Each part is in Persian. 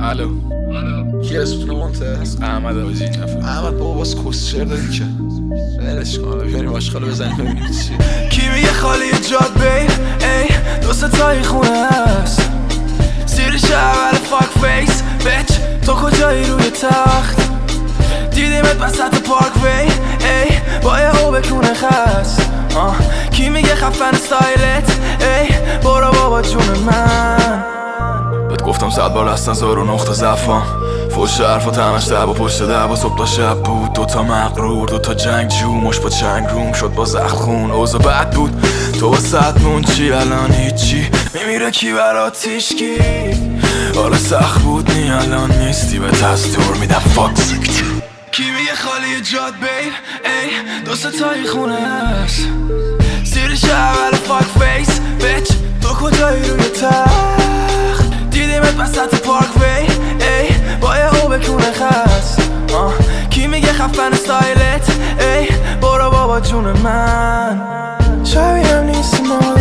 الو کی اسم منته؟ احمد آجی احمد بابا باز کسچر داری که ولش کن، بریم آشغالو بزنیم ببینیم چیه. کی میگه خالی جاد بین ای دو ستایی خونه هست سیر شهر فاک فیس بچ تو کجایی روی تخت دیدیمت وسط پارک وی ای با یه هو بکونه خست کی میگه خفن استایلت ای برو بابا جون من بهت گفتم 100 بار هستن زار و نقطه ضعفم فوش حرفات همش دعوا پشت دعوا صبح تا شب بود دوتا مغرور دوتا جنگجو مش با چنگ روم شد با زخم خون اوضاع بد بود تو واسه مون چی الان هیچی میمیره کی برات تیشکی حالا سخت بود نی الان نیستی به دستور میدم فاکس کی میگه خالی جاد بین ای دو ستایی خونه هست سیر شهر فاک فیس بچ تو کجایی روی تخت دیدیمت وسط پارک وی ای با یه هو بکونه خست کی میگه خفن استایلت ای برو بابا جون من شبیه هم نیستی مال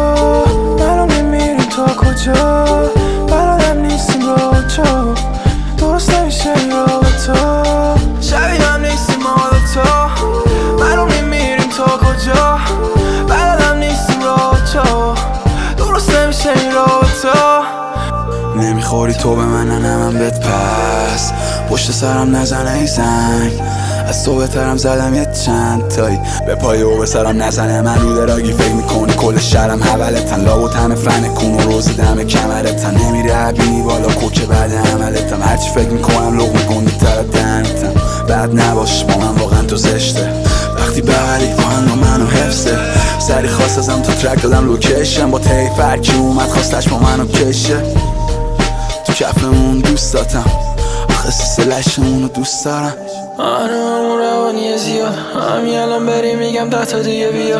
تو منو میمیریم تا کجا برادم نیستیم روچو درست نمیشه این رابطا شبیه هم نیستی مال تو منو میمیریم تا کجا برادم نیستیم روچو درست نمیشه این رابطا نمیخوری تو به من نه من بهت پس پشت سرم نزنه ای زنگ از تو بهترم زدم یه چند تایی به پای او به سرم نزنه من رو دراگی فکر میکنی کل شهرم حولتن لابوت همه فن کون و روز دم کمرتن نمیره عبینی بالا کوکه بعد عملتم هرچی فکر میکنم لغم گنده تر دهنتم بعد نباش با من واقعا تو زشته وقتی بغلی کن و منو حفظه سری خواست ازم تا ترک دادم لوکیشن با تی فرکی اومد خواستش با منو کشه تو کفمون دوست داتم آخه سلشمونو دوست دارم همون روانی زیاد همین الان بریم میگم 10 تا دیگه بیا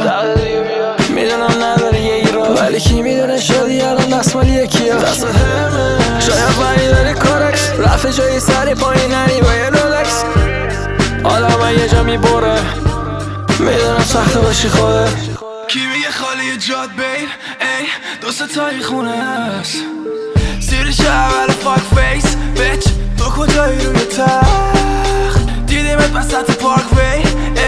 میدونم نداره یه ایراد ولی کی میدونه شدی الان دستمال یکیه دست همه شاید بری داری کارکس رفت جایی سری پایین نری با یه رولکس آدم یه جا میبره میدونم سخته باشی خوده کی میگه خالی جاد بین ای دو ستایی خونه هست سیر شهر فاک فیس بچ تو کجایی روی تخت دیدیمت وسط پارک وی